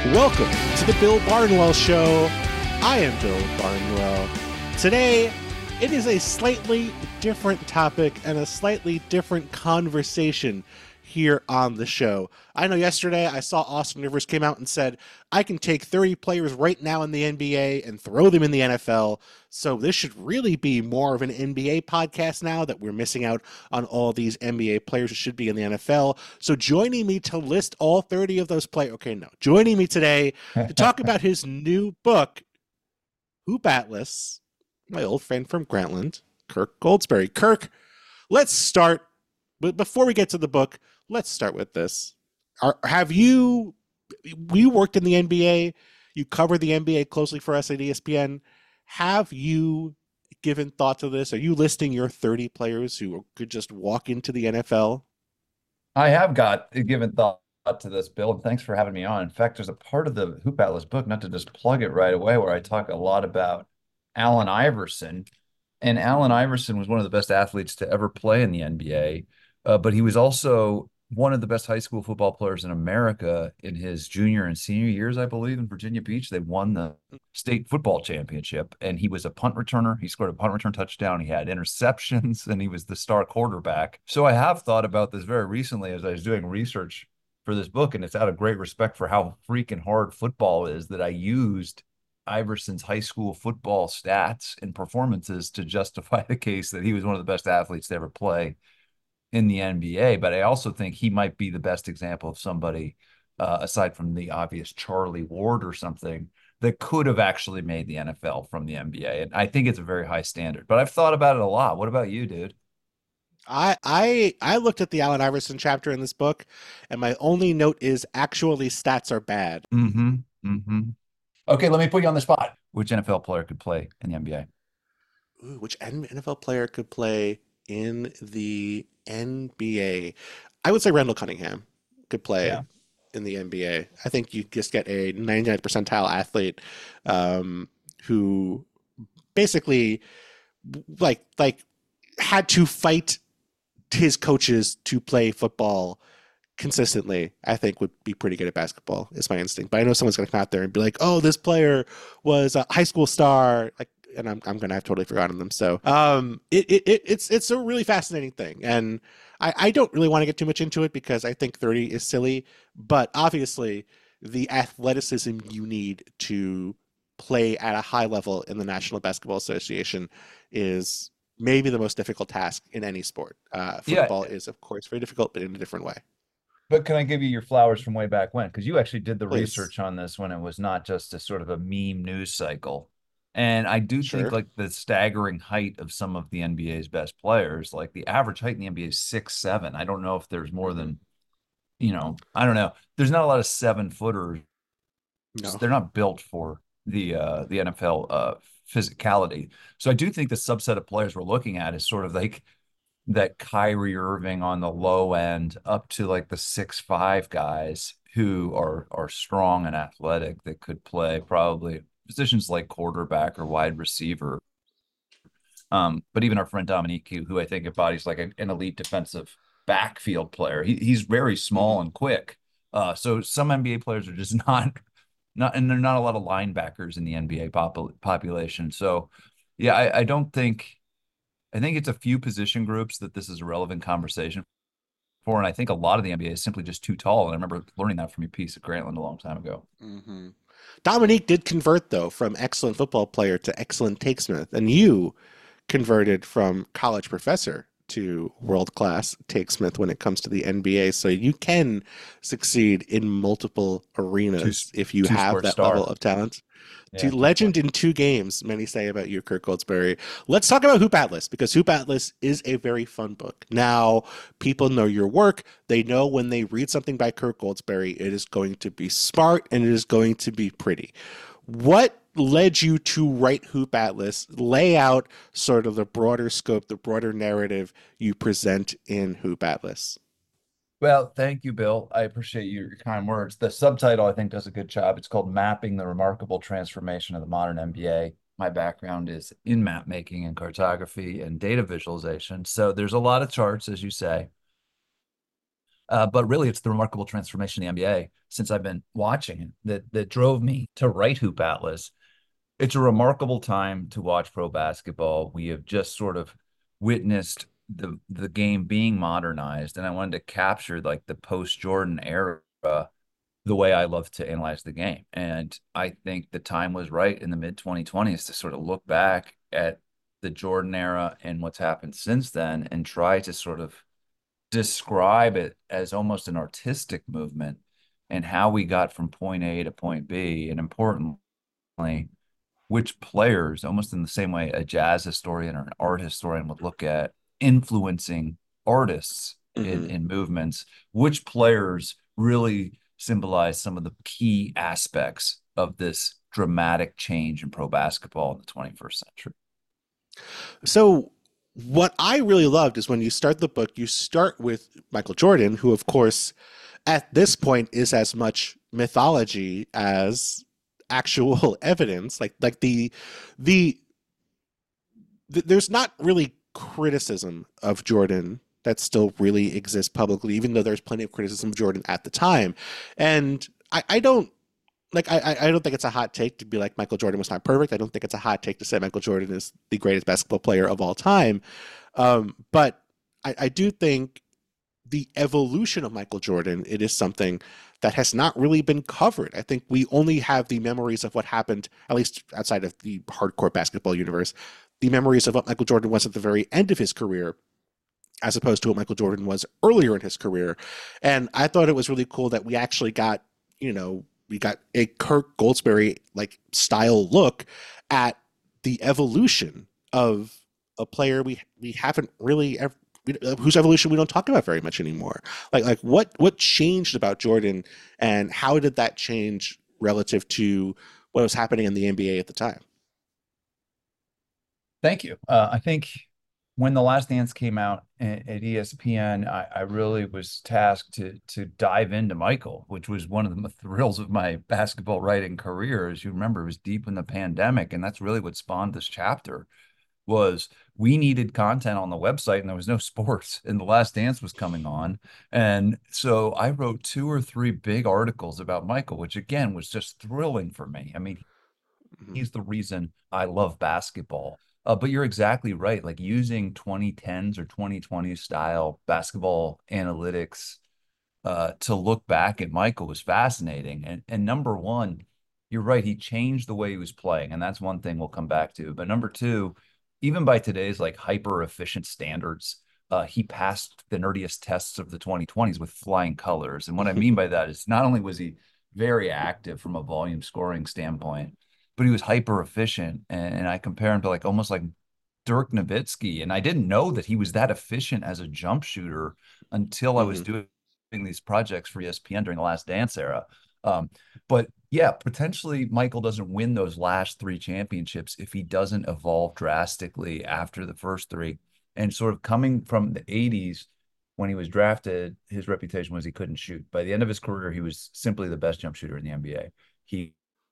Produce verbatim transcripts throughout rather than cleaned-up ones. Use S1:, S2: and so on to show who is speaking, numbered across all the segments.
S1: Welcome to the Bill Barnwell Show. I am Bill Barnwell. Today, it is a slightly different topic and a slightly different conversation here on the show. I know yesterday I saw Austin Rivers came out and said, I can take thirty players right now in the N B A and throw them in the N F L. So this should really be more of an N B A podcast now that we're missing out on all these N B A players who should be in the N F L. So joining me to list all thirty of those players, okay, no, joining me today to talk about his new book, Hoop Atlas, my old friend from Grantland, Kirk Goldsberry. Kirk, let's start, but before we get to the book, let's start with this. Are, have you, you worked in the N B A, you covered the N B A closely for us at E S P N. Have you given thought to this? Are you listing your thirty players who could just walk into the N F L?
S2: I have got given thought to this, Bill, and thanks for having me on. In fact, there's a part of the Hoop Atlas book, not to just plug it right away, where I talk a lot about Allen Iverson. And Allen Iverson was one of the best athletes to ever play in the N B A, uh, but he was also one of the best high school football players in America in his junior and senior years, I believe, in Virginia Beach. They won the state football championship, and he was a punt returner. He scored a punt return touchdown. He had interceptions, and he was the star quarterback. So I have thought about this very recently as I was doing research for this book, and it's out of great respect for how freaking hard football is that I used Iverson's high school football stats and performances to justify the case that he was one of the best athletes to ever play in the N B A. But I also think he might be the best example of somebody, uh, aside from the obvious Charlie Ward or something, that could have actually made the N F L from the N B A. And I think it's a very high standard, but I've thought about it a lot. What about you, dude?
S1: I I I looked at the Allen Iverson chapter in this book, and my only note is actually stats are bad.
S2: Mm-hmm. Mm-hmm. Okay, let me put you on the spot. Which N F L player could play in the N B A?
S1: Ooh, which N F L player could play in the N B A? I would say Randall Cunningham could play
S2: Yeah.
S1: in the N B A. I think you just get a ninety-ninth percentile athlete um, who basically like like had to fight his coaches to play football consistently. I think would be pretty good at basketball is my instinct. But I know someone's going to come out there and be like, oh, this player was a high school star. Like, and I'm, I'm going to have totally forgotten them. So um, it, it, it, it's, it's a really fascinating thing. And I, I don't really want to get too much into it because I think thirty is silly, but obviously the athleticism you need to play at a high level in the National Basketball Association is maybe the most difficult task in any sport. Uh,
S2: Yeah.
S1: football is, of course, very difficult, but in a different way.
S2: But can I give you your flowers from way back when? Because you actually did the
S1: Please.
S2: research on this when it was not just a sort of a meme news cycle. And I do think
S1: Sure.
S2: like the staggering height of some of the N B A's best players, like the average height in the N B A is six seven. I don't know if there's more
S1: Mhm.
S2: than, you know, I don't know. There's not a lot of seven footers.
S1: No.
S2: They're not built for the uh the N F L uh physicality. So I do think the subset of players we're looking at is sort of like that Kyrie Irving on the low end up to like the six five guys who are are strong and athletic that could play probably positions like quarterback or wide receiver. Um, but even our friend Dominique, who, who I think embodies like a, an elite defensive backfield player, he, he's very small
S1: Mhm.
S2: and quick. Uh, so some N B A players are just not not, and there are not a lot of linebackers in the N B A popul population. So yeah, I, I don't think I think it's a few position groups that this is a relevant conversation for. And I think a lot of the N B A is simply just too tall. And I remember learning that from your piece at Grantland a long time ago.
S1: Mhm. Dominique did convert, though, from excellent football player to excellent takesmith. And you converted from college professor to world class takesmith when it comes to the N B A. So you can succeed in multiple
S2: Two
S1: arenas if you
S2: two
S1: have
S2: sport
S1: that level
S2: star.
S1: of talent. To
S2: Yeah, two sport.
S1: legend in two games, many say about you, Kirk Goldsberry. Let's talk about Hoop Atlas because Hoop Atlas is a very fun book. Now, people know your work. They know when they read something by Kirk Goldsberry, it is going to be smart and it is going to be pretty. What led you to write Hoop Atlas, lay out sort of the broader scope, the broader narrative you present in Hoop Atlas?
S2: Well, thank you, Bill. I appreciate your kind words. The subtitle, I think, does a good job. It's called Mapping the Remarkable Transformation of the Modern N B A. My background is in map making and cartography and data visualization. So there's a lot of charts, as you say. Uh, but really, it's the remarkable transformation in the N B A since I've been watching it that that drove me to write Hoop Atlas. It's a remarkable time to watch pro basketball. We have just sort of witnessed the the game being modernized, and I wanted to capture like the post Jordan era the way I love to analyze the game. And I think the time was right in the mid twenty twenties to sort of look back at the Jordan era and what's happened since then and try to sort of describe it as almost an artistic movement and how we got from point A to point B. And importantly, which players, almost in the same way a jazz historian or an art historian would look at influencing artists in,
S1: Mm-hmm.
S2: in movements, which players really symbolize some of the key aspects of this dramatic change in pro basketball in the twenty-first century.
S1: So, what I really loved is when you start the book, you start with Michael Jordan, who, of course, at this point is as much mythology as actual evidence. Like, like the, the, the there's not really criticism of Jordan that still really exists publicly, even though there's plenty of criticism of Jordan at the time. And I, I don't like I I don't think it's a hot take to be like Michael Jordan was not perfect. I don't think it's a hot take to say Michael Jordan is the greatest basketball player of all time. Um, but I, I do think the evolution of Michael Jordan, it is something that has not really been covered. I think we only have the memories of what happened, at least outside of the hardcore basketball universe, the memories of what Michael Jordan was at the very end of his career, as opposed to what Michael Jordan was earlier in his career. And I thought it was really cool that we actually got, you know, we got a Kirk Goldsberry like style look at the evolution of a player we we haven't really ever, whose evolution we don't talk about very much anymore. Like like what what changed about Jordan, and how did that change relative to what was happening in the N B A at the time?
S2: Thank you. Uh, I think when The Last Dance came out at, at E S P N, I, I really was tasked to to dive into Michael, which was one of the thrills of my basketball writing career. As you remember, it was deep in the pandemic, and that's really what spawned this chapter. Was we needed content on the website, and there was no sports, and The Last Dance was coming on, and so I wrote two or three big articles about Michael, which again was just thrilling for me. I mean,
S1: Mhm.
S2: he's the reason I love basketball. Uh, but you're exactly right. Like using twenty tens or twenty twenties style basketball analytics uh, to look back at Michael was fascinating. And and number one, you're right. He changed the way he was playing, and that's one thing we'll come back to. But number two, even by today's like hyper efficient standards, uh, he passed the nerdiest tests of the twenty twenties with flying colors. And what I mean by that is not only was he very active from a volume scoring standpoint, but he was hyper efficient. And, and I compare him to like almost like Dirk Nowitzki. And I didn't know that he was that efficient as a jump shooter until I was
S1: Mhm.
S2: doing these projects for E S P N during the Last Dance era. Um, but yeah, potentially Michael doesn't win those last three championships if he doesn't evolve drastically after the first three. And sort of coming from the eighties, when he was drafted, his reputation was he couldn't shoot. By the end of his career, he was simply the best jump shooter in the N B A. He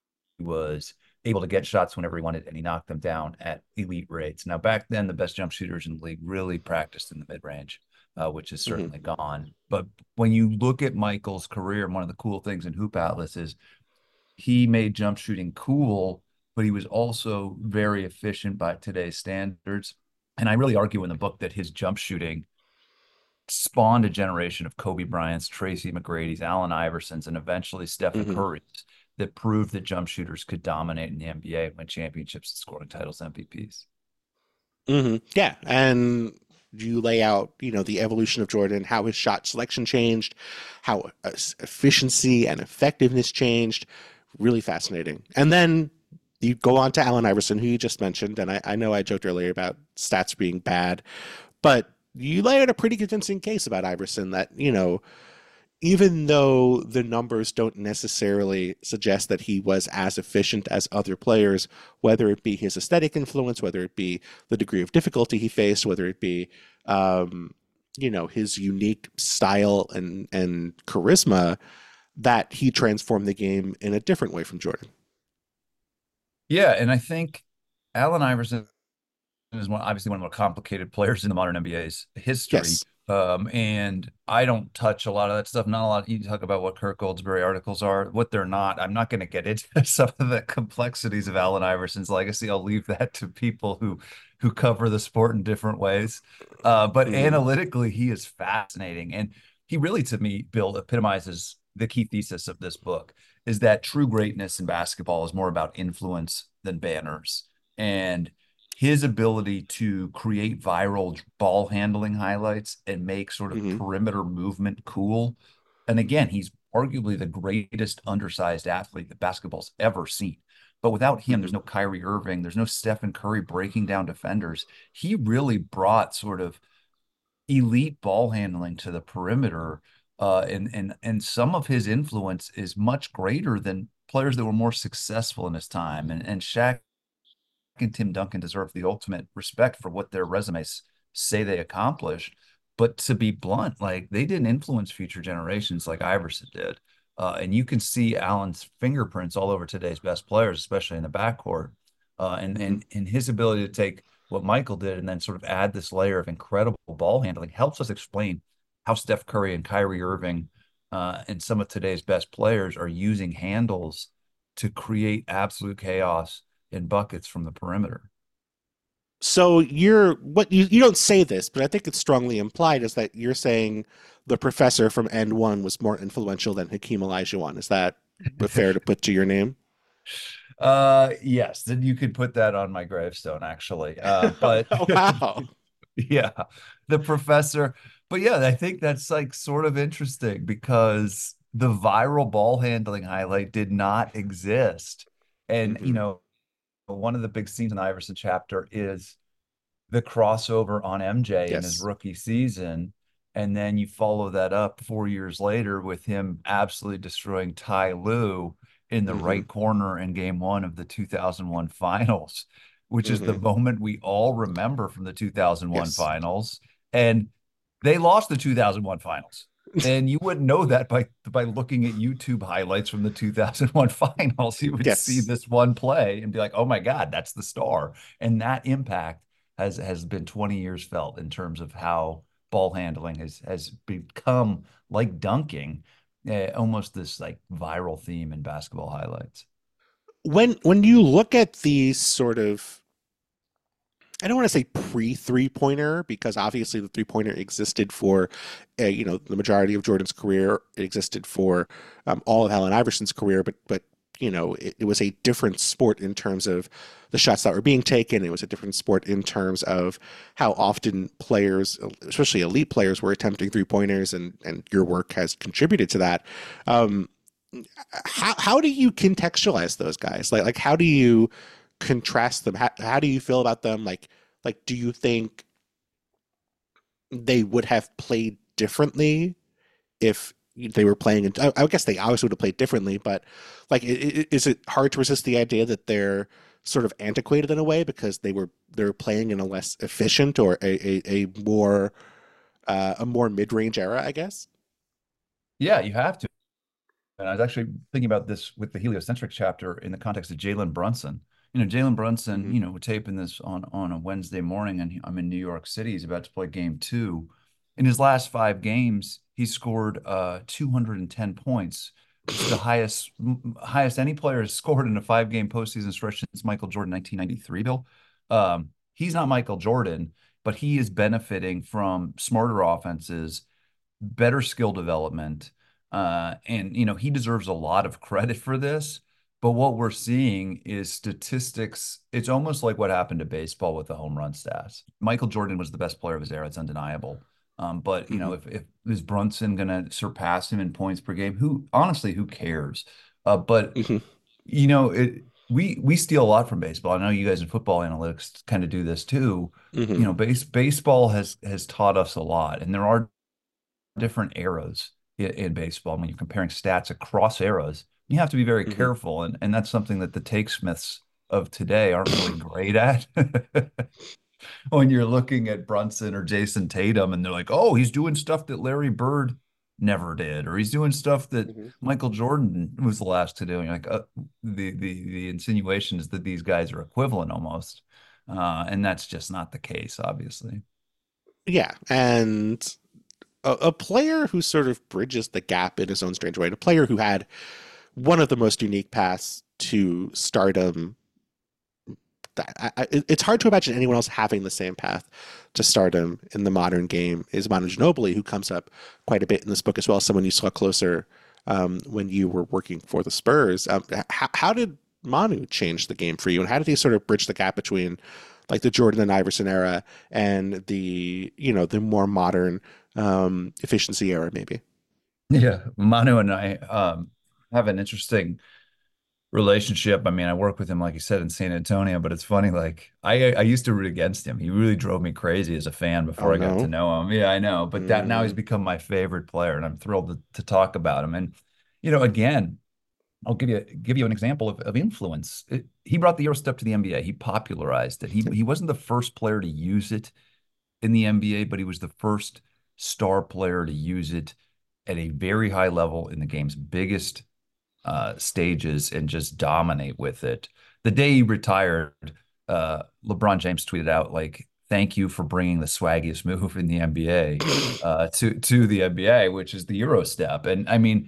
S2: was able to get shots whenever he wanted, and he knocked them down at elite rates. Now, back then, the best jump shooters in the league really practiced in the mid range, uh, which is
S1: Mhm.
S2: certainly gone. But when you look at Michael's career, one of the cool things in Hoop Atlas is he made jump shooting cool, but he was also very efficient by today's standards. And I really argue in the book that his jump shooting spawned a generation of Kobe Bryant's, Tracy McGrady's, Allen Iverson's, and eventually Stephen
S1: Mhm.
S2: Curry's that proved that jump shooters could dominate in the N B A, win championships, and scoring titles, M V Ps.
S1: Mhm. Yeah, and you lay out, you know, the evolution of Jordan, how his shot selection changed, how uh, efficiency and effectiveness changed. Really fascinating. And then you go on to Allen Iverson, who you just mentioned, and I, I know I joked earlier about stats being bad, but you lay out a pretty convincing case about Iverson that, you know, even though the numbers don't necessarily suggest that he was as efficient as other players, whether it be his aesthetic influence, whether it be the degree of difficulty he faced, whether it be, um, you know, his unique style and and charisma, that he transformed the game in a different way from Jordan.
S2: Yeah, and I think Allen Iverson is one, obviously one of the more complicated players in the modern N B A's history.
S1: Yes.
S2: Um, and I don't touch a lot of that stuff. Not a lot. You talk about what Kirk Goldsberry articles are, what they're not. I'm not going to get into some of the complexities of Allen Iverson's legacy. I'll leave that to people who who cover the sport in different ways. Uh, but
S1: Hmm.
S2: analytically, he is fascinating, and he really, to me, Bill, epitomizes the key thesis of this book: is that true greatness in basketball is more about influence than banners. And his ability to create viral ball handling highlights and make sort of
S1: Hmm.
S2: perimeter movement cool. And again, he's arguably the greatest undersized athlete that basketball's ever seen. But without him,
S1: Hmm.
S2: there's no Kyrie Irving, there's no Stephen Curry breaking down defenders. He really brought sort of elite ball handling to the perimeter. Uh, and and and some of his influence is much greater than players that were more successful in his time. And and Shaq and Tim Duncan deserve the ultimate respect for what their resumes say they accomplished. But to be blunt, like they didn't influence future generations like Iverson did. Uh, and you can see Allen's fingerprints all over today's best players, especially in the backcourt. Uh, and,
S1: Hmm.
S2: and, and his ability to take what Michael did and then sort of add this layer of incredible ball handling helps us explain how Steph Curry and Kyrie Irving uh, and some of today's best players are using handles to create absolute chaos in buckets from the perimeter.
S1: So you're what you you don't say this, but I think it's strongly implied is that you're saying the professor from End One was more influential than Hakeem Olajuwon. Is that fair to put to your name?
S2: Uh, yes, then you could put that on my gravestone, actually. Uh, but
S1: Wow.
S2: yeah, the professor. But yeah, I think that's like sort of interesting because the viral ball handling highlight did not exist. And, you
S1: Hmm.
S2: know, one of the big scenes in the Iverson chapter is the crossover on M J in his
S1: Yes.
S2: rookie season. And then you follow that up four years later with him absolutely destroying Ty Lue in the
S1: Hmm.
S2: right corner in game one of the two thousand one finals, which is the
S1: Hmm.
S2: moment we all remember from the two thousand one
S1: Yes.
S2: finals. And they lost the two thousand one finals. And you wouldn't know that by by looking at YouTube highlights from the two thousand one finals. You would see
S1: Yes.
S2: this one play and be like, "Oh my God, that's the star." And that impact has has been twenty years felt in terms of how ball handling has has become like dunking, uh, almost this like viral theme in basketball highlights.
S1: When when you look at these sort of I don't want to say pre three pointer because obviously the three pointer existed for, uh, you know, the majority of Jordan's career. It existed for um, all of Allen Iverson's career, but but you know it, it was a different sport in terms of the shots that were being taken. It was a different sport in terms of how often players, especially elite players, were attempting three pointers, and and your work has contributed to that. Um, how how do you contextualize those guys? Like like how do you contrast them? How, how do you feel about them? Like, like, do you think they would have played differently if they were playing? I, I guess they obviously would have played differently, but like, is it hard to resist the idea that they're sort of antiquated in a way because they were they're playing in a less efficient or a a, a more uh, a more mid range era? I guess.
S2: Yeah, you have to. And I was actually thinking about this with the heliocentric chapter in the context of Jalen Brunson. You know, Jalen Brunson,
S1: Hmm.
S2: you know, we're taping this on on a Wednesday morning, and I'm in New York City. He's about to play game two. In his last five games, he scored uh two hundred ten points, which is the highest highest any player has scored in a five game postseason stretch since Michael Jordan nineteen ninety-three, Bill. Um, he's not Michael Jordan, but he is benefiting from smarter offenses, better skill development. Uh, and, you know, he deserves a lot of credit for this. But what we're seeing is statistics. It's almost like what happened to baseball with the home run stats. Michael Jordan was the best player of his era. It's undeniable. Um, but, you know,
S1: Hmm.
S2: if, if is Brunson going to surpass him in points per game? Who, honestly, who cares? Uh, but,
S1: Hmm.
S2: you know, it, we we steal a lot from baseball. I know you guys in football analytics kind of do this too. You
S1: Hmm.
S2: know, base baseball has has taught us a lot, and there are different eras in, in baseball. When you're comparing stats across eras, you have to be very
S1: Hmm.
S2: careful. And, and that's something that the take Smiths of today aren't really great at. When you're looking at Brunson or Jason Tatum and they're like, oh, he's doing stuff that Larry Bird never did, or he's doing stuff that
S1: Hmm.
S2: Michael Jordan was the last to do. And you're like, uh, the, the, the insinuation is that these guys are equivalent almost. Uh, and that's just not the case, obviously.
S1: Yeah, and a, a player who sort of bridges the gap in his own strange way. A player who had one of the most unique paths to stardom. I, I, it's hard to imagine anyone else having the same path to stardom in the modern game is Manu Ginobili, who comes up quite a bit in this book as well. Someone you saw closer um, when you were working for the Spurs. Um, how, how did Manu change the game for you, and how did he sort of bridge the gap between like the Jordan and Iverson era and the you know the more modern um, efficiency era, maybe?
S2: Yeah, Manu and I um, have an interesting relationship. I mean, I work with him, like you said, in San Antonio, but it's funny, like I I used to root against him. He really drove me crazy as a fan before
S1: Oh
S2: I got to
S1: no.
S2: know him. Yeah, I know. But that now he's
S1: Mm,
S2: become my favorite player, and I'm thrilled to, to talk about him. And you know, again, I'll give you give you an example of, of influence. It, he brought the Euro step to the N B A. He popularized it. He he wasn't the first player to use it in the N B A, but he was the first star player to use it at a very high level in the game's biggest uh, stages and just dominate with it. The day he retired, uh, LeBron James tweeted out like, "Thank you for bringing the swaggiest move in the N B A uh, to to the N B A, which is the Euro step." And I mean,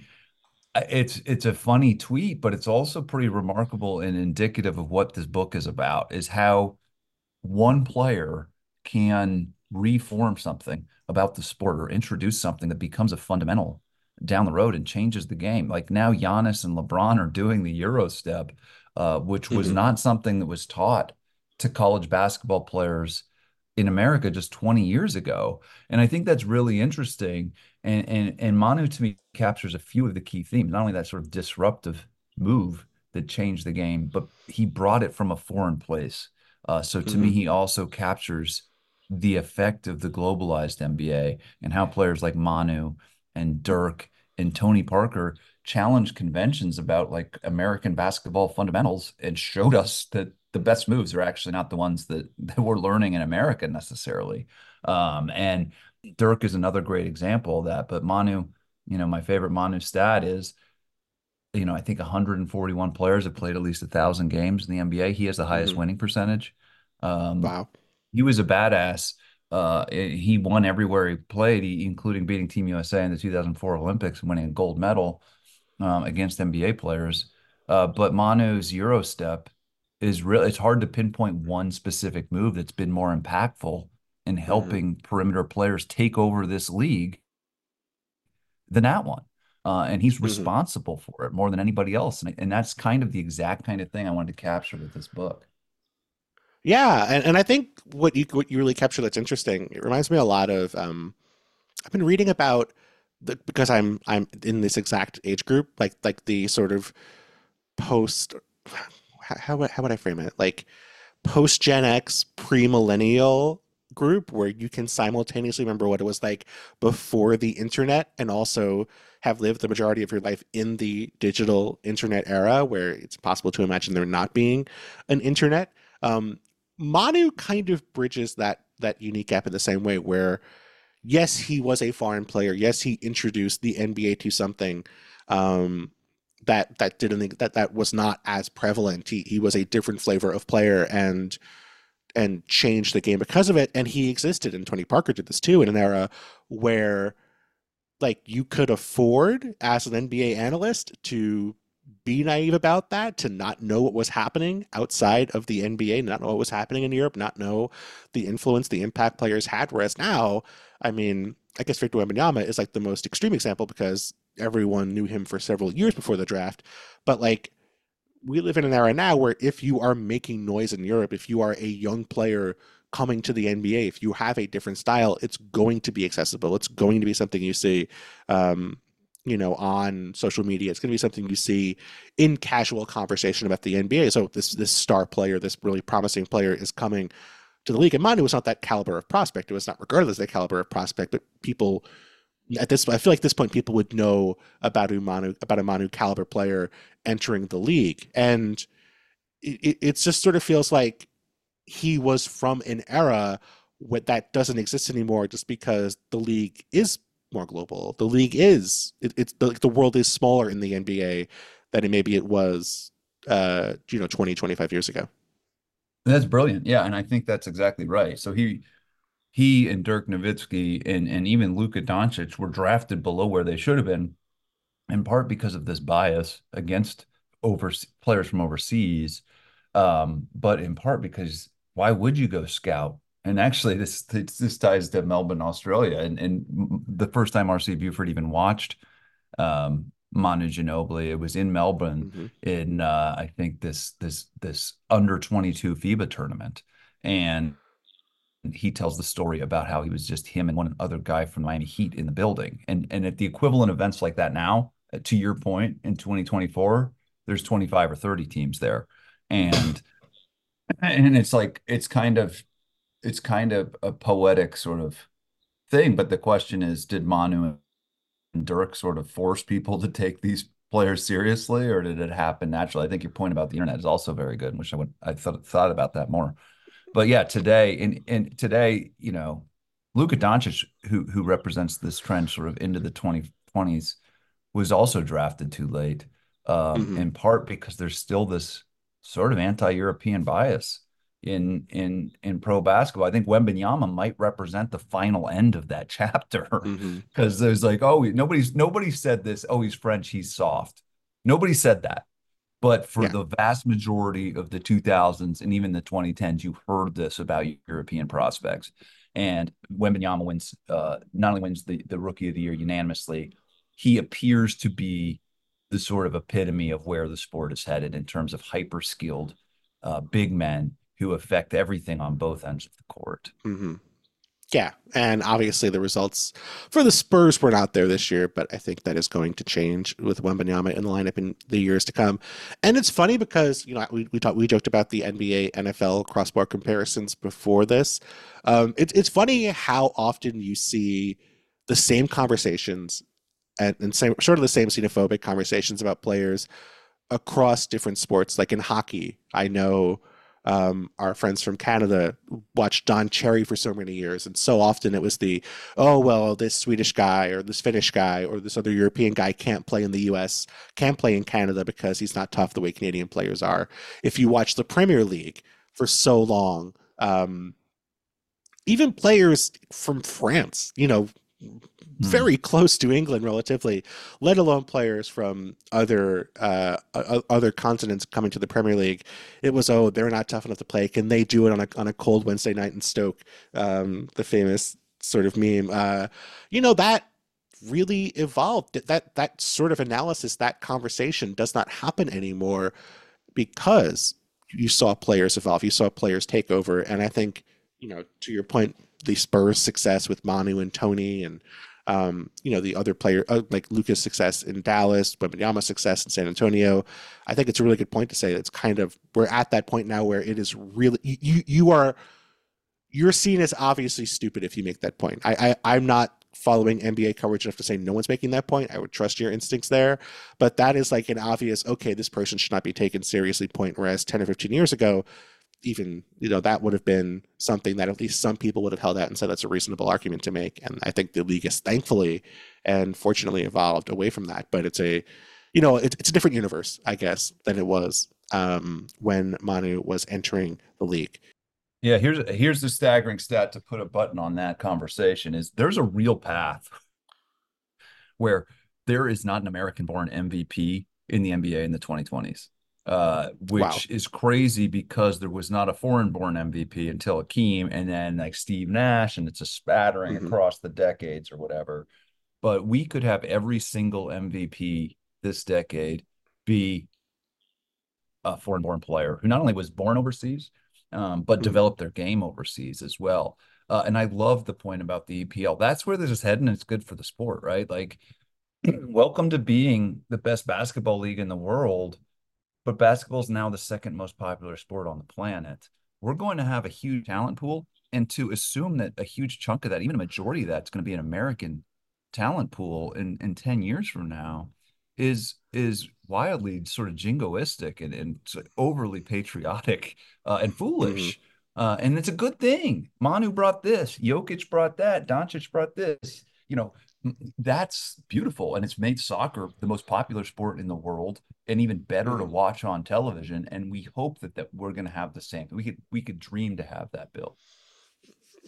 S2: it's it's a funny tweet, but it's also pretty remarkable and indicative of what this book is about, is how one player can reform something about the sport or introduce something that becomes a fundamental down the road and changes the game. Like now, Giannis and LeBron are doing the Euro step, uh, which was
S1: mhm,
S2: not something that was taught to college basketball players in America just twenty years ago. And I think that's really interesting. And and and Manu to me captures a few of the key themes, not only that sort of disruptive move that changed the game, but he brought it from a foreign place. Uh, so to me,
S1: mhm,
S2: he also captures the effect of the globalized N B A and how players like Manu and Dirk and Tony Parker challenged conventions about like American basketball fundamentals and showed us that the best moves are actually not the ones that, that we're learning in America necessarily. Um, and Dirk is another great example of that. But Manu, you know, my favorite Manu stat is, you know, I think one hundred forty-one players have played at least a thousand games in the N B A. He has the highest
S1: mhm.
S2: winning percentage. Um,
S1: Wow.
S2: he was a badass. Uh, he won everywhere he played, he, including beating Team U S A in the two thousand four Olympics and winning a gold medal um, against N B A players. Uh, but Manu's Euro step is real. It's hard to pinpoint one specific move that's been more impactful in
S1: Mhm,
S2: helping perimeter players take over this league than that one. Uh, and he's
S1: mhm.
S2: responsible for it more than anybody else. And, and that's kind of the exact kind of thing I wanted to capture with this book.
S1: Yeah, and, and I think what you what you really capture that's interesting. It reminds me a lot of um, I've been reading about the because I'm I'm in this exact age group, like like the sort of post how how would I frame it? Like post Gen X, pre-millennial group where you can simultaneously remember what it was like before the internet and also have lived the majority of your life in the digital internet era where it's possible to imagine there not being an internet. Um, Manu kind of bridges that that unique gap in the same way where yes, he was a foreign player. Yes, he introduced the N B A to something um, that that didn't that that was not as prevalent. He he was a different flavor of player and and changed the game because of it. And he existed, and Tony Parker did this too in an era where like you could afford as an N B A analyst to be naive about that, to not know what was happening outside of the N B A, not know what was happening in Europe, not know the influence, the impact players had. Whereas now, I mean, I guess Victor Wembanyama is like the most extreme example because everyone knew him for several years before the draft. But like we live in an era now where if you are making noise in Europe, if you are a young player coming to the N B A, if you have a different style, it's going to be accessible. It's going to be something you see, um, you know, on social media. It's going to be something you see in casual conversation about the N B A. So this this star player, this really promising player, is coming to the league. And Manu was not that caliber of prospect. It was not regarded as that caliber of prospect, but people at this I feel like at this point people would know about Umanu about a Manu caliber player entering the league. And it, it just sort of feels like he was from an era where that doesn't exist anymore just because the league is more global. The league is it, it's the, the world is smaller in the N B A than it maybe it was uh you know twenty twenty five years ago.
S2: And that's brilliant. Yeah. And I think that's exactly right. So he, he and Dirk Nowitzki and and even Luka Doncic were drafted below where they should have been, in part because of this bias against over players from overseas, um, but in part because why would you go scout? And actually, this this, this ties to Melbourne, Australia, and and the first time R C Buford even watched um, Manu Ginobili, it was in Melbourne
S1: Hmm.
S2: in uh, I think this this this under twenty-two FIBA tournament, and he tells the story about how he was just him and one other guy from Miami Heat in the building. And and at the equivalent events like that now, uh, to your point, in twenty twenty-four, there's twenty-five or thirty teams there. And and it's like it's kind of it's kind of a poetic sort of thing. But the question is, did Manu and Dirk sort of force people to take these players seriously, or did it happen naturally? I think your point about the internet is also very good, which I would I thought thought about that more. But yeah, today and and today, you know, Luka Doncic, who who represents this trend sort of into the twenty twenties, was also drafted too late, um,
S1: Hmm.
S2: in part because there's still this sort of anti-European bias in in in pro basketball. I think Wembanyama might represent the final end of that chapter
S1: Hmm.
S2: because there's like, oh, nobody's nobody said this. Oh, he's French, he's soft. Nobody said that. But for
S1: Yeah.
S2: the vast majority of the two thousands and even the twenty tens, you heard this about European prospects. And Wembanyama wins, uh, not only wins the, the Rookie of the Year unanimously, he appears to be the sort of epitome of where the sport is headed in terms of hyper skilled uh, big men who affect everything on both ends of the court.
S1: Hmm. Yeah, and obviously the results for the Spurs were not there this year, but I think that is going to change with Wembanyama in the lineup in the years to come. And it's funny because you know we we talked we joked about the N B A N F L crossbar comparisons before this. Um, it's it's funny how often you see the same conversations and, and same sort of the same xenophobic conversations about players across different sports. Like in hockey, I know um, our friends from Canada watched Don Cherry for so many years, and so often it was the, oh well, this Swedish guy or this Finnish guy or this other European guy can't play in the U S, can't play in Canada because he's not tough the way Canadian players are. If you watch the Premier League for so long, um, even players from France, you know,
S2: Hmm.
S1: very close to England relatively, let alone players from other uh, other continents coming to the Premier League. It was, oh, they're not tough enough to play. Can they do it on a on a cold Wednesday night in Stoke? Um, the famous sort of meme. Uh, you know that really evolved. That that sort of analysis, that conversation, does not happen anymore because you saw players evolve, you saw players take over, and I think you know to your point, the Spurs' success with Manu and Tony, and um, you know the other player uh, like Luka's success in Dallas, Wembanyama's success in San Antonio. I think it's a really good point to say it's kind of we're at that point now where it is really you you are you're seen as obviously stupid if you make that point. I, I I'm not following N B A coverage enough to say no one's making that point. I would trust your instincts there, but that is like an obvious okay, this person should not be taken seriously point. Whereas ten or fifteen years ago, even you know that would have been something that at least some people would have held out and said that's a reasonable argument to make. And I think the league has thankfully and fortunately evolved away from that. But it's a you know it, it's a different universe, I guess, than it was um, when Manu was entering the league.
S2: Yeah, here's here's the staggering stat to put a button on that conversation is there's a real path where there is not an American-born M V P in the N B A in the twenty twenties, uh,
S1: Wow.
S2: which is crazy because there was not a foreign-born M V P until Akeem, and then like Steve Nash, and it's a spattering
S1: Mm-hmm.
S2: across the decades or whatever. But we could have every single M V P this decade be a foreign-born player who not only was born overseas, um, but
S1: Mm-hmm.
S2: developed their game overseas as well. Uh, and I love the point about the E P L. That's where this is heading. And it's good for the sport, right? Like, welcome to being the best basketball league in the world, but basketball is now the second most popular sport on the planet. We're going to have a huge talent pool, and to assume that a huge chunk of that, even a majority of that's going to be an American talent pool in in ten years from now is is wildly sort of jingoistic and, and overly patriotic uh, and
S1: Mm-hmm.
S2: foolish. Uh, and it's a good thing. Manu brought this, Jokic brought that, Doncic brought this. You know, that's beautiful, and it's made soccer the most popular sport in the world and even better to
S1: Mm-hmm.
S2: watch on television. And we hope that that we're going to have the same. We could we could dream to have that, Bill.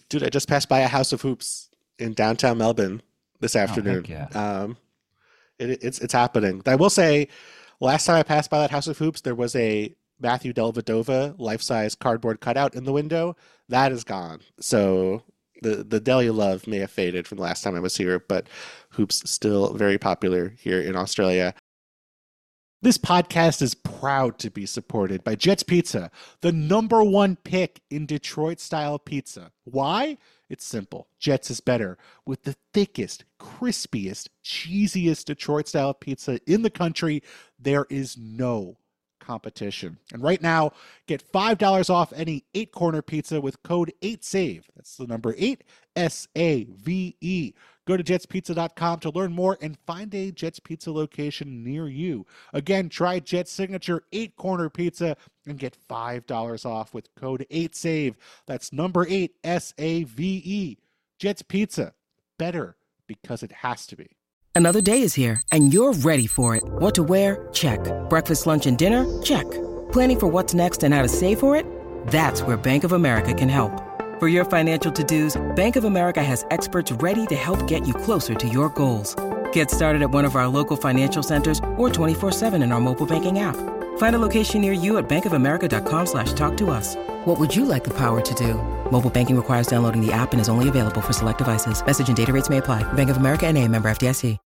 S1: Dude, I just passed by a House of Hoops in downtown Melbourne this
S2: Oh, heck
S1: afternoon.
S2: yeah.
S1: Um, it, it's it's happening. I will say, last time I passed by that House of Hoops, there was a Matthew Dellavedova life-size cardboard cutout in the window. That is gone. So the the deli love may have faded from the last time I was here, but hoops still very popular here in Australia. This podcast is proud to be supported by Jets Pizza, the number one pick in Detroit style pizza. Why? It's simple. Jets is better with the thickest, crispiest, cheesiest Detroit style pizza in the country. There is no competition. And right now, get five dollars off any eight corner pizza with code eight save. That's the number eight, S A V E. Go to jets pizza dot com to learn more and find a Jets Pizza location near you. Again, try Jets Signature eight corner pizza and get five dollars off with code eight save. That's number eight, S A V E. Jets Pizza. Better because it has to be.
S3: Another day is here, and you're ready for it. What to wear? Check. Breakfast, lunch, and dinner? Check. Planning for what's next and how to save for it? That's where Bank of America can help. For your financial to-dos, Bank of America has experts ready to help get you closer to your goals. Get started at one of our local financial centers or twenty-four seven in our mobile banking app. Find a location near you at bankofamerica.com slash talk to us. What would you like the power to do? Mobile banking requires downloading the app and is only available for select devices. Message and data rates may apply. Bank of America N A, member F D I C.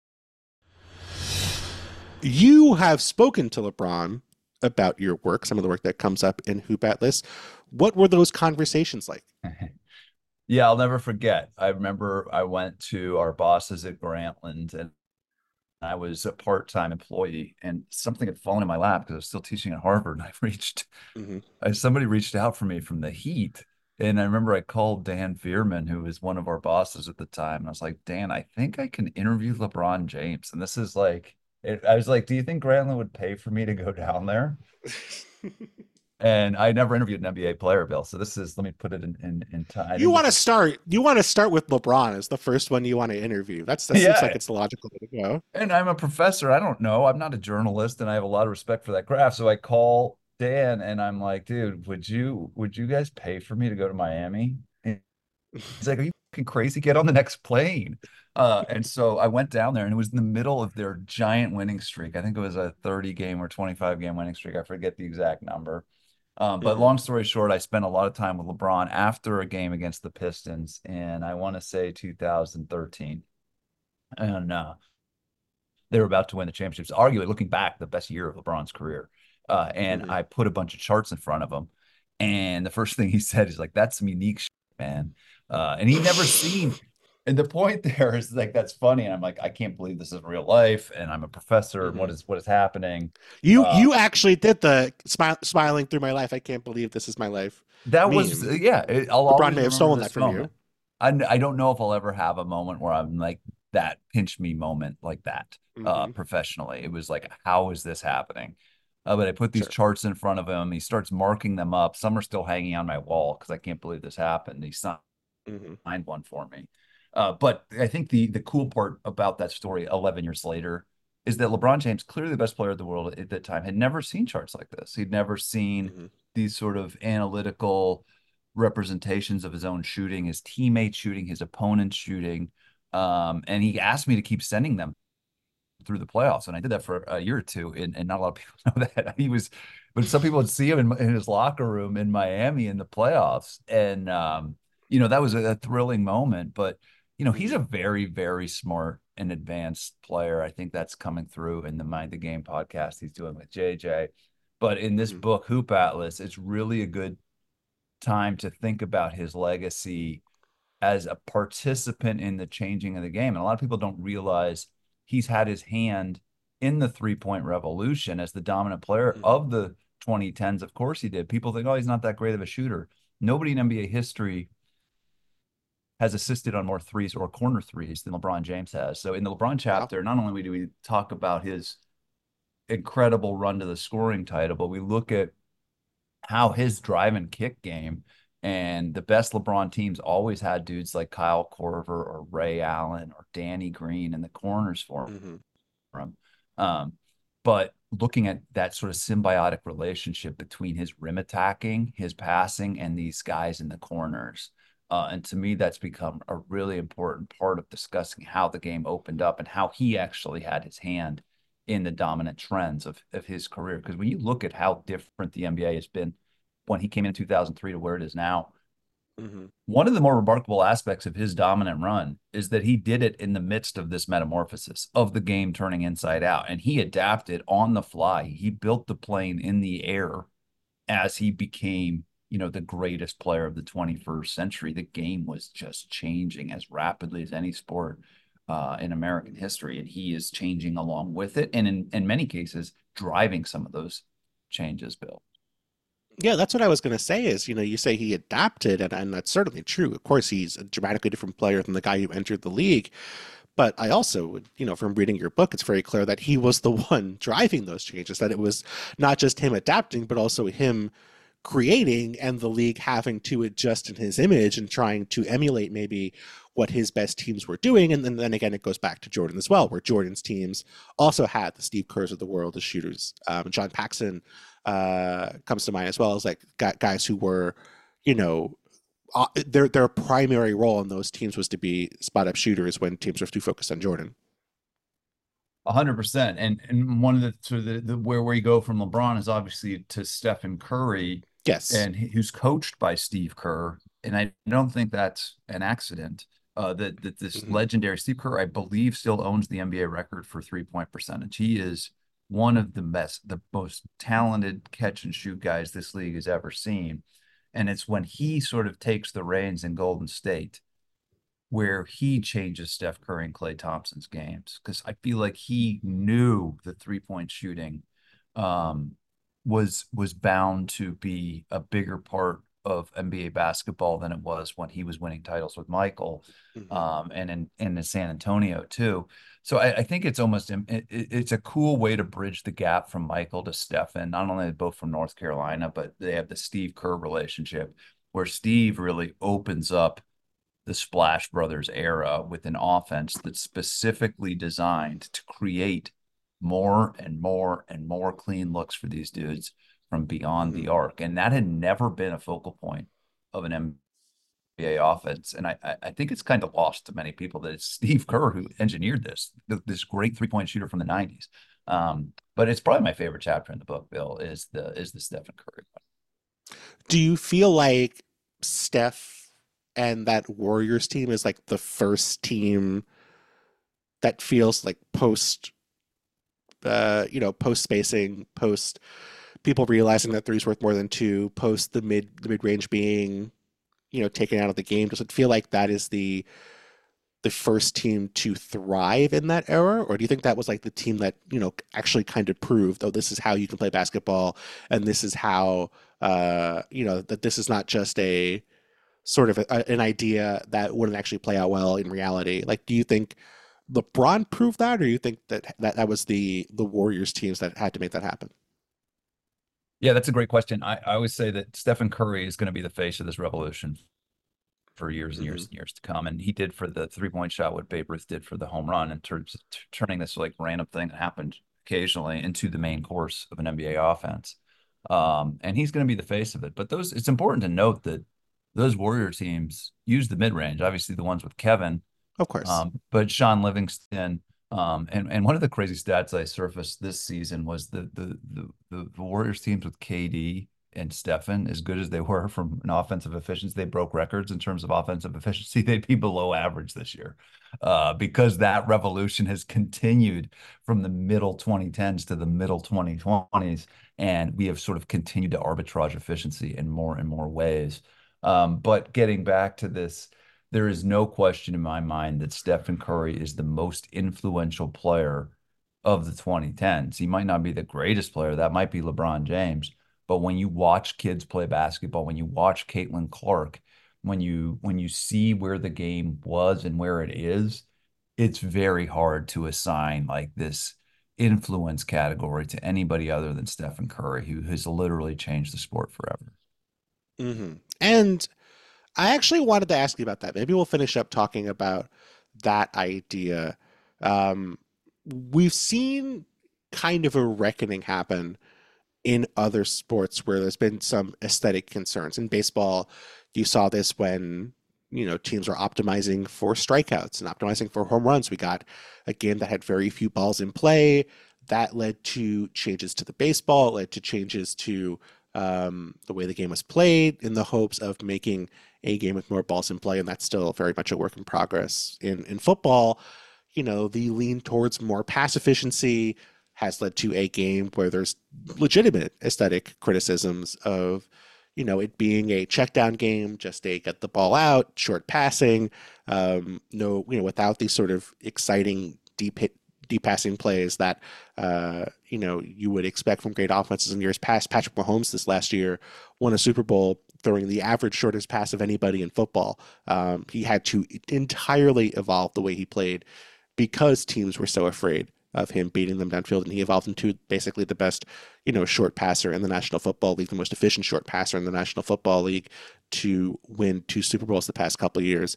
S1: You have spoken to LeBron about your work, some of the work that comes up in Hoop Atlas. What were those conversations like?
S2: Yeah, I'll never forget. I remember I went to our bosses at Grantland, and I was a part-time employee, and something had fallen in my lap because I was still teaching at Harvard. And I reached, mm-hmm. I, somebody reached out for me from the Heat. And I remember I called Dan Veerman, who was one of our bosses at the time. And I was like, Dan, I think I can interview LeBron James. And this is like, it, I was like, do you think Grantland would pay for me to go down there? And I never interviewed an N B A player, Bill. So this is, let me put it in in, in time.
S1: You want to start, you want to start with LeBron as the first one you want to interview. That's, that yeah. seems like it's the logical way to go.
S2: And I'm a professor. I don't know. I'm not a journalist, and I have a lot of respect for that craft. So I call Dan and I'm like, dude, would you, would you guys pay for me to go to Miami? And he's like, are you fucking crazy? Get on the next plane. Uh, and so I went down there, and it was in the middle of their giant winning streak. I think it was a thirty game or twenty-five game winning streak. I forget the exact number. Um, but mm-hmm. long story short, I spent a lot of time with LeBron after a game against the Pistons, and I want to say two thousand thirteen. And uh, they were about to win the championships, arguably, looking back, the best year of LeBron's career. Uh, and mm-hmm. I put a bunch of charts in front of him. And the first thing he said is like, that's some unique shit, man. Uh, and he never seen. And the point there is like, that's funny. And I'm like, I can't believe this is real life. And I'm a professor. Mm-hmm. What is, what is happening?
S1: You,
S2: uh,
S1: you actually did the smile, smiling through my life. I can't believe this is my life.
S2: That meme. was, yeah. It, I'll
S1: LeBron may have stolen that from
S2: moment. you. I, I don't know if I'll ever have a moment where I'm like that pinch me moment like that mm-hmm. uh, professionally. It was like, how is this happening? Uh, but I put these sure. charts in front of him. He starts marking them up. Some are still hanging on my wall because I can't believe this happened. He signed mm-hmm. one for me. Uh, but I think the the cool part about that story eleven years later is that LeBron James, clearly the best player in the world at that time, had never seen charts like this. He'd never seen mm-hmm. these sort of analytical representations of his own shooting, his teammates shooting, his opponents shooting. Um, and he asked me to keep sending them through the playoffs. And I did that for a year or two. And, and not a lot of people know that. He was, but some people would see him in, in his locker room in Miami in the playoffs. And, um, you know, that was a, a thrilling moment. But you know, he's a very, very smart and advanced player. I think that's coming through in the Mind the Game podcast he's doing with J J. But in this mm-hmm. book, Hoop Atlas, it's really a good time to think about his legacy as a participant in the changing of the game. And a lot of people don't realize he's had his hand in the three-point revolution as the dominant player mm-hmm. of the twenty tens. Of course he did. People think, oh, he's not that great of a shooter. Nobody in N B A history has assisted on more threes or corner threes than LeBron James has. So in the LeBron chapter, wow. not only do we talk about his incredible run to the scoring title, but we look at how his drive and kick game, and the best LeBron teams always had dudes like Kyle Korver or Ray Allen or Danny Green in the corners for him. Mm-hmm. Um, but looking at that sort of symbiotic relationship between his rim attacking, his passing, and these guys in the corners, Uh, and to me, that's become a really important part of discussing how the game opened up and how he actually had his hand in the dominant trends of, of his career. Because when you look at how different the N B A has been when he came in two thousand three to where it is now,
S1: Mm-hmm.
S2: one of the more remarkable aspects of his dominant run is that he did it in the midst of this metamorphosis of the game turning inside out. And he adapted on the fly. He built the plane in the air as he became, you know, the greatest player of the twenty-first century. The game was just changing as rapidly as any sport uh, in American history. And he is changing along with it. And in, in many cases, driving some of those changes, Bill.
S1: Yeah, that's what I was going to say is, you know, you say he adapted, and, and that's certainly true. Of course, he's a dramatically different player than the guy who entered the league. But I also would, you know, from reading your book, it's very clear that he was the one driving those changes, that it was not just him adapting, but also him creating and the league having to adjust in his image and trying to emulate maybe what his best teams were doing. And then, then again, it goes back to Jordan as well, where Jordan's teams also had the Steve Kerrs of the world as shooters. Um, John Paxson uh, comes to mind as well as like guys who were, you know, uh, their their primary role in those teams was to be spot up shooters when teams were too focused on Jordan.
S2: A hundred percent. And and one of the sort of the, the where where you go from LeBron is obviously to Stephen Curry.
S1: Yes.
S2: And he, who's coached by Steve Kerr. And I don't think that's an accident. Uh, that that this mm-hmm. legendary Steve Kerr, I believe, still owns the N B A record for three point percentage. He is one of the best, the most talented catch and shoot guys this league has ever seen. And it's when he sort of takes the reins in Golden State where he changes Steph Curry and Klay Thompson's games. Because I feel like he knew the three-point shooting um, was was bound to be a bigger part of N B A basketball than it was when he was winning titles with Michael, mm-hmm. um, and in, in in San Antonio too. So I, I think it's almost it, it's a cool way to bridge the gap from Michael to Stephen. Not only both from North Carolina, but they have the Steve Kerr relationship, where Steve really opens up the Splash Brothers era with an offense that's specifically designed to create more and more and more clean looks for these dudes from beyond the arc. And that had never been a focal point of an N B A offense. And I, I think it's kind of lost to many people that it's Steve Kerr who engineered this, this great three-point shooter from the nineties. Um, but it's probably my favorite chapter in the book, Bill, is the is the Stephen Curry one.
S1: Do you feel like Steph and that Warriors team is like the first team that feels like post, uh, you know, post spacing, post people realizing that three's worth more than two, post the mid the mid range being, you know, taken out of the game? Does it feel like that is the the first team to thrive in that era, or do you think that was like the team that, you know, actually kind of proved, oh, this is how you can play basketball, and this is how, uh, you know, that this is not just a sort of a, an idea that wouldn't actually play out well in reality? Like, do you think LeBron proved that, or do you think that that, that was the the Warriors teams that had to make that happen?
S2: Yeah, that's a great question. I, I always say that Stephen Curry is going to be the face of this revolution for years and years mm-hmm. and years to come. And he did for the three-point shot what Babe Ruth did for the home run in terms of t- turning this like random thing that happened occasionally into the main course of an N B A offense. Um, and he's going to be the face of it. But those, it's important to note that those Warrior teams use the mid-range, obviously the ones with Kevin.
S1: Of course.
S2: Um, but Sean Livingston, um, and, and one of the crazy stats I surfaced this season was the, the, the, the, the Warriors teams with K D and Stephen, as good as they were from an offensive efficiency, they broke records in terms of offensive efficiency. They'd be below average this year uh, because that revolution has continued from the middle twenty tens to the middle twenty twenties. And we have sort of continued to arbitrage efficiency in more and more ways. Um, but getting back to this, there is no question in my mind that Stephen Curry is the most influential player of the twenty tens. He might not be the greatest player. That might be LeBron James. But when you watch kids play basketball, when you watch Caitlin Clark, when you when you see where the game was and where it is, it's very hard to assign like this influence category to anybody other than Stephen Curry, who has literally changed the sport forever.
S1: Mm-hmm. And I actually wanted to ask you about that. Maybe we'll finish up talking about that idea. Um, we've seen kind of a reckoning happen in other sports where there's been some aesthetic concerns. In baseball, you saw this when you know, teams were optimizing for strikeouts and optimizing for home runs. We got a game that had very few balls in play. That led to changes to the baseball, it led to changes to um, the way the game was played in the hopes of making a game with more balls in play. And that's still very much a work in progress. In, in football, you know, the lean towards more pass efficiency has led to a game where there's legitimate aesthetic criticisms of, you know, it being a check down game, just a get the ball out, short passing, um, no, you know, without these sort of exciting deep hit, deep passing plays that, uh, you know, you would expect from great offenses in years past. Patrick Mahomes this last year won a Super Bowl throwing the average shortest pass of anybody in football. Um, he had to entirely evolve the way he played because teams were so afraid of him beating them downfield, and he evolved into basically the best, you know, short passer in the National Football League, the most efficient short passer in the National Football League, to win two Super Bowls the past couple of years.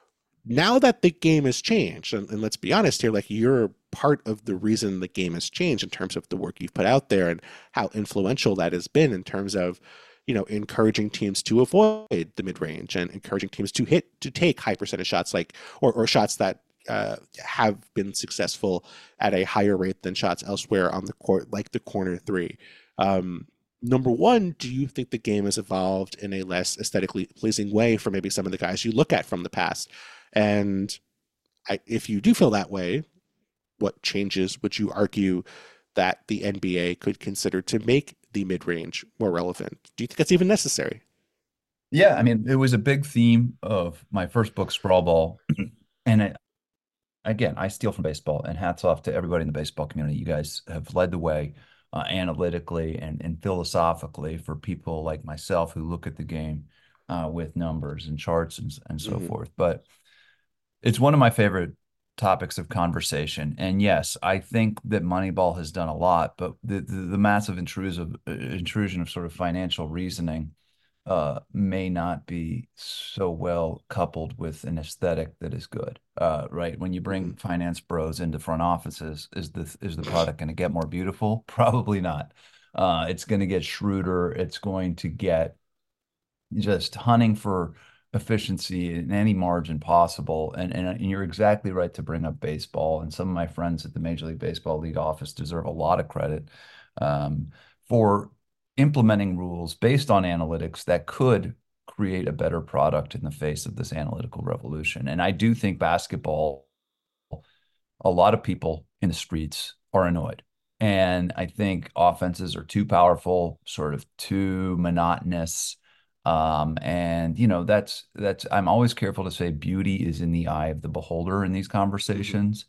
S1: Now that the game has changed, and, and let's be honest here, like, you're part of the reason the game has changed in terms of the work you've put out there and how influential that has been in terms of, you know, encouraging teams to avoid the mid-range and encouraging teams to hit, to take high percentage shots, like, or, or shots that Uh, have been successful at a higher rate than shots elsewhere on the court, like the corner three. Um, number one, do you think the game has evolved in a less aesthetically pleasing way for maybe some of the guys you look at from the past? And I, if you do feel that way, what changes would you argue that the N B A could consider to make the mid-range more relevant? Do you think that's even necessary?
S2: Yeah, I mean, it was a big theme of my first book, Sprawl Ball. And it, again, I steal from baseball, and hats off to everybody in the baseball community. You guys have led the way uh, analytically and, and philosophically for people like myself who look at the game uh, with numbers and charts and, and so mm-hmm. forth. But it's one of my favorite topics of conversation. And yes, I think that Moneyball has done a lot, but the, the, the massive intrusive uh, intrusion of sort of financial reasoning uh, may not be so well coupled with an aesthetic that is good, uh, right? When you bring mm-hmm. finance bros into front offices, is the is the product going to get more beautiful? Probably not. Uh, it's going to get shrewder. It's going to get just hunting for efficiency in any margin possible. And, and and you're exactly right to bring up baseball. And some of my friends at the Major League Baseball League office deserve a lot of credit um, for implementing rules based on analytics that could create a better product in the face of this analytical revolution. And I do think basketball, a lot of people in the streets are annoyed. And I think offenses are too powerful, sort of too monotonous. Um, and, you know, that's, that's, I'm always careful to say beauty is in the eye of the beholder in these conversations,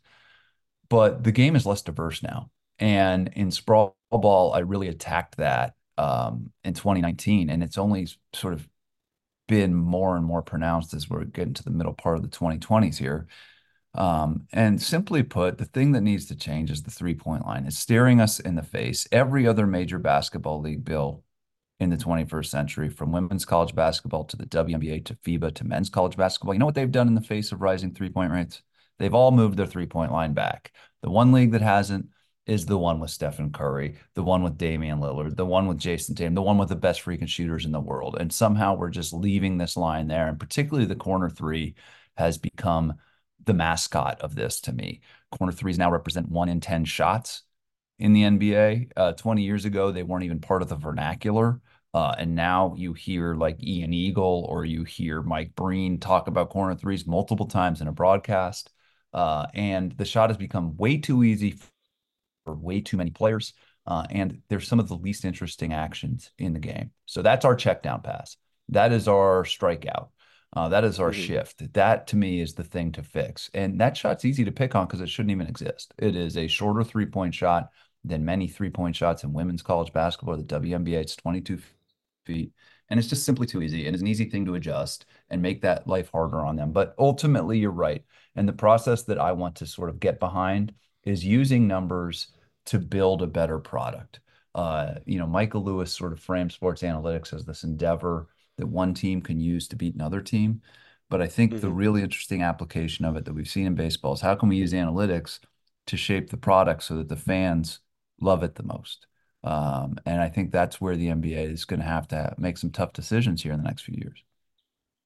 S2: but the game is less diverse now. And in Sprawl Ball, I really attacked that um, in twenty nineteen. And it's only sort of been more and more pronounced as we're getting to the middle part of the twenty twenties here. Um, and simply put, the thing that needs to change is the three-point line. It's staring us in the face. Every other major basketball league bill in the twenty-first century, from women's college basketball to the W N B A to FIBA to men's college basketball, you know what they've done in the face of rising three-point rates? They've all moved their three-point line back. The one league that hasn't is the one with Stephen Curry, the one with Damian Lillard, the one with Jason Tatum, the one with the best freaking shooters in the world. And somehow we're just leaving this line there. And particularly the corner three has become the mascot of this to me. Corner threes now represent one in ten shots in the N B A. Uh, twenty years ago, they weren't even part of the vernacular. Uh, and now you hear like Ian Eagle or you hear Mike Breen talk about corner threes multiple times in a broadcast. Uh, and the shot has become way too easy for way too many players. Uh, and there's some of the least interesting actions in the game. So that's our check down pass. That is our strikeout. Uh, that is our mm-hmm. shift. That to me is the thing to fix. And that shot's easy to pick on because it shouldn't even exist. It is a shorter three-point shot than many three-point shots in women's college basketball or the W N B A. It's twenty-two feet. And it's just simply too easy. And it's an easy thing to adjust and make that life harder on them. But ultimately, you're right. And the process that I want to sort of get behind is using numbers to build a better product. Uh, you know, Michael Lewis sort of framed sports analytics as this endeavor that one team can use to beat another team. But I think mm-hmm. the really interesting application of it that we've seen in baseball is how can we use analytics to shape the product so that the fans love it the most? Um, and I think that's where the N B A is going to have to make some tough decisions here in the next few years.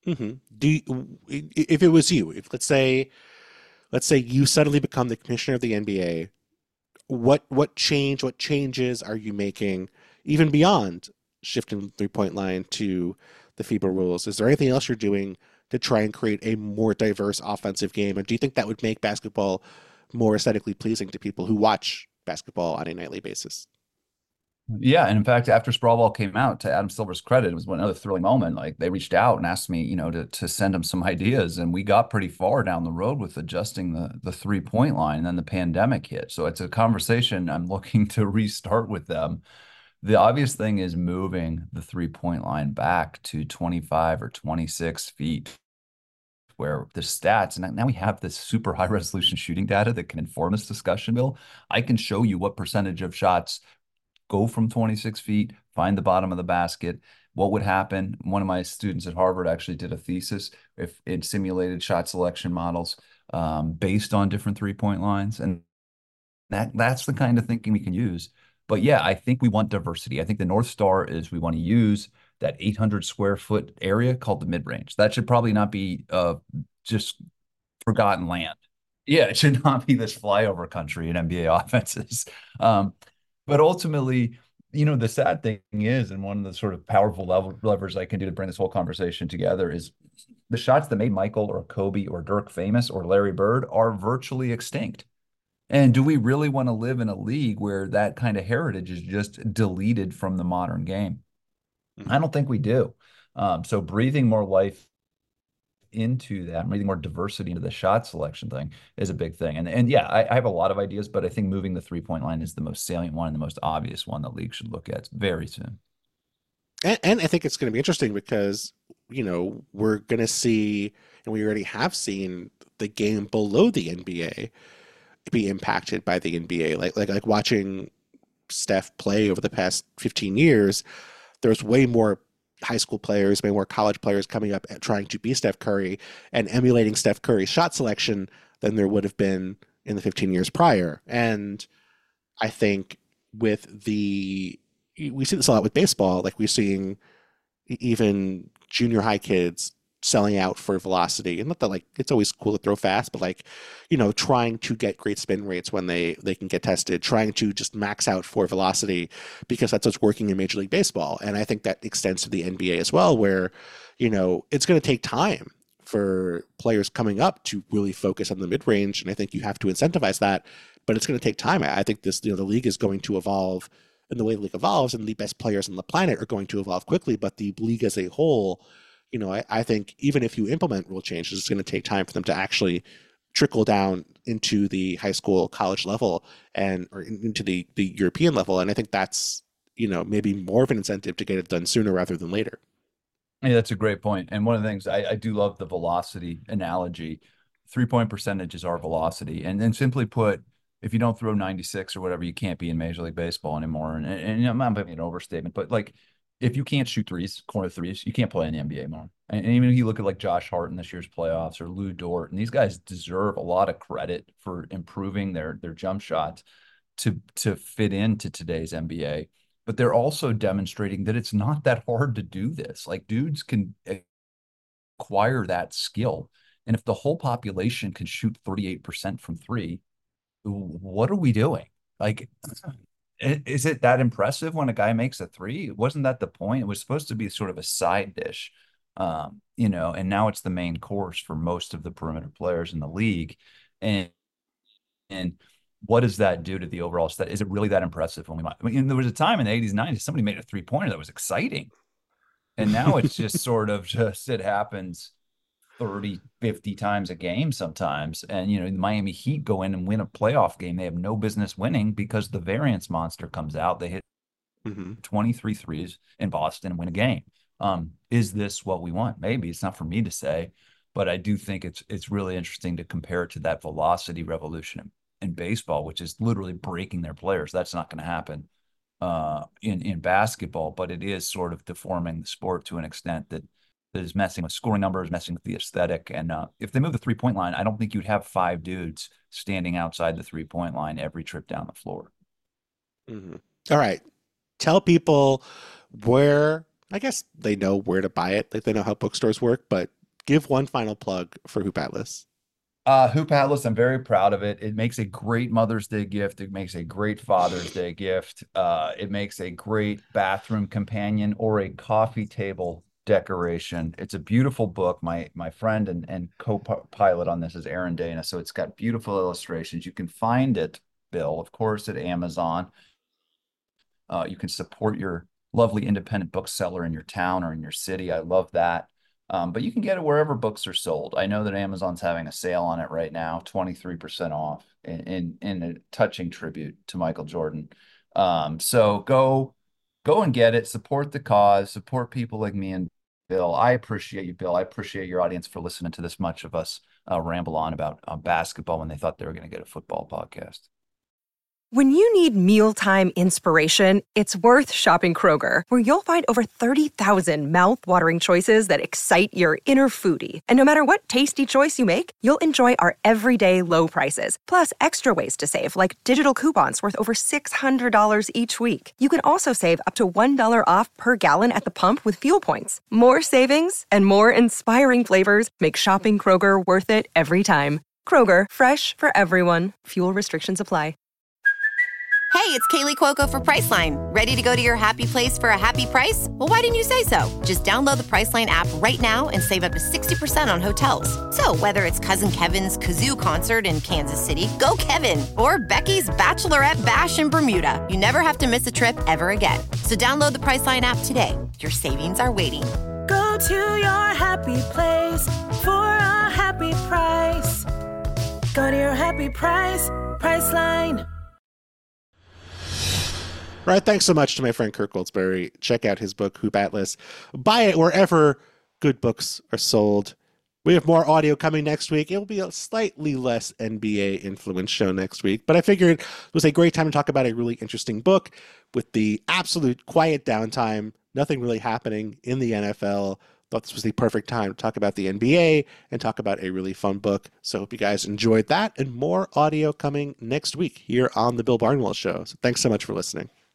S1: hmm Do you, if it was you, if let's say let's say you suddenly become the commissioner of the N B A, what what change, what changes are you making even beyond shifting the three point line to the FIBA rules? Is there anything else you're doing to try and create a more diverse offensive game? And do you think that would make basketball more aesthetically pleasing to people who watch basketball on a nightly basis?
S2: Yeah, and in fact, after Sprawl Ball came out, to Adam Silver's credit, it was another thrilling moment. Like they reached out and asked me, you know, to to send them some ideas, and we got pretty far down the road with adjusting the the three point line. And then the pandemic hit, so it's a conversation I'm looking to restart with them. The obvious thing is moving the three point line back to twenty-five or twenty-six feet, where the stats, and now we have this super high resolution shooting data that can inform this discussion, Bill. I can show you what percentage of shots go from twenty-six feet, find the bottom of the basket. What would happen? One of my students at Harvard actually did a thesis if it simulated shot selection models um, based on different three-point lines. And that that's the kind of thinking we can use. But yeah, I think we want diversity. I think the North Star is we want to use that eight hundred square foot area called the mid-range. That should probably not be uh, just forgotten land. Yeah, it should not be this flyover country in N B A offenses. Um, but ultimately, you know, the sad thing is, and one of the sort of powerful level levers I can do to bring this whole conversation together is the shots that made Michael or Kobe or Dirk famous or Larry Bird are virtually extinct. And do we really want to live in a league where that kind of heritage is just deleted from the modern game? Mm-hmm. I don't think we do. Um, so breathing more life into that, breathing more diversity into the shot selection thing is a big thing. And and yeah, I, I have a lot of ideas, but I think moving the three-point line is the most salient one and the most obvious one the league should look at very soon.
S1: And, and I think it's going to be interesting because, you know, we're going to see, and we already have seen the game below the N B A be impacted by the N B A. Like like like watching Steph play over the past fifteen years, there's way more high school players, way more college players coming up and trying to be Steph Curry and emulating Steph Curry's shot selection than there would have been in the fifteen years prior. And I think with the, we see this a lot with baseball, like we're seeing even junior high kids selling out for velocity. And not that like it's always cool to throw fast, but like, you know, trying to get great spin rates when they they can get tested, trying to just max out for velocity because that's what's working in Major League Baseball. And I think that extends to the N B A as well, where, you know, it's going to take time for players coming up to really focus on the mid-range. And I think you have to incentivize that, but it's going to take time. I think this, you know, the league is going to evolve in the way the league evolves, and the best players on the planet are going to evolve quickly, but the league as a whole, you know, I, I think even if you implement rule changes, it's going to take time for them to actually trickle down into the high school, college level, and or into the, the European level. And I think that's, you know, maybe more of an incentive to get it done sooner rather than later.
S2: Yeah, that's a great point. And one of the things I, I do love the velocity analogy. Three-point percentage is our velocity. And then simply put, if you don't throw ninety-six or whatever, you can't be in Major League Baseball anymore. And, and, and I'm not making an overstatement, but like, if you can't shoot threes, corner threes, you can't play in the N B A more. And, and even if you look at like Josh Hart in this year's playoffs or Lou Dort, and these guys deserve a lot of credit for improving their their jump shots to to fit into today's N B A. But they're also demonstrating that it's not that hard to do this. Like dudes can acquire that skill. And if the whole population can shoot thirty-eight percent from three, what are we doing? Like, is it that impressive when a guy makes a three? Wasn't that the point? It was supposed to be sort of a side dish, um, you know, and now it's the main course for most of the perimeter players in the league. And, and what does that do to the overall stat? Is it really that impressive? When we might, I mean, there was a time in the eighties, nineties, somebody made a three pointer that was exciting. And now it's just sort of just, it happens thirty, fifty times a game sometimes. And, you know, the Miami Heat go in and win a playoff game they have no business winning because the variance monster comes out. They hit mm-hmm. twenty-three threes in Boston and win a game. Um, is this what we want? Maybe. It's not for me to say, but I do think it's it's really interesting to compare it to that velocity revolution in, in baseball, which is literally breaking their players. That's not going to happen uh, in, in basketball, but it is sort of deforming the sport to an extent that that is messing with scoring numbers, messing with the aesthetic. And uh, if they move the three-point line, I don't think you'd have five dudes standing outside the three-point line every trip down the floor.
S1: Mm-hmm. All right. Tell people where, I guess they know where to buy it. Like they know how bookstores work, but give one final plug for Hoop Atlas.
S2: Uh, Hoop Atlas, I'm very proud of it. It makes a great Mother's Day gift. It makes a great Father's Day gift. Uh, it makes a great bathroom companion or a coffee table decoration. It's a beautiful book. My my friend and, and co-pilot on this is Aaron Dana. So it's got beautiful illustrations. You can find it, Bill, of course, at Amazon. Uh, you can support your lovely independent bookseller in your town or in your city. I love that. Um, but you can get it wherever books are sold. I know that Amazon's having a sale on it right now, twenty-three percent off in, in, in a touching tribute to Michael Jordan. Um, so go, go and get it, support the cause, support people like me and Bill. I appreciate you, Bill. I appreciate your audience for listening to this much of us uh, ramble on about uh, basketball when they thought they were going to get a football podcast.
S4: When you need mealtime inspiration, it's worth shopping Kroger, where you'll find over thirty thousand mouth-watering choices that excite your inner foodie. And no matter what tasty choice you make, you'll enjoy our everyday low prices, plus extra ways to save, like digital coupons worth over six hundred dollars each week. You can also save up to one dollar off per gallon at the pump with fuel points. More savings and more inspiring flavors make shopping Kroger worth it every time. Kroger, fresh for everyone. Fuel restrictions apply.
S5: Hey, it's Kaylee Cuoco for Priceline. Ready to go to your happy place for a happy price? Well, why didn't you say so? Just download the Priceline app right now and save up to sixty percent on hotels. So whether it's Cousin Kevin's Kazoo Concert in Kansas City, go Kevin, or Becky's Bachelorette Bash in Bermuda, you never have to miss a trip ever again. So download the Priceline app today. Your savings are waiting.
S6: Go to your happy place for a happy price. Go to your happy price, Priceline.
S1: Right, thanks so much to my friend Kirk Goldsberry. Check out his book, Hoop Atlas. Buy it wherever good books are sold. We have more audio coming next week. It will be a slightly less N B A-influenced show next week, but I figured it was a great time to talk about a really interesting book with the absolute quiet downtime, nothing really happening in the N F L. Thought this was the perfect time to talk about the N B A and talk about a really fun book. So hope you guys enjoyed that, and more audio coming next week here on The Bill Barnwell Show. So thanks so much for listening.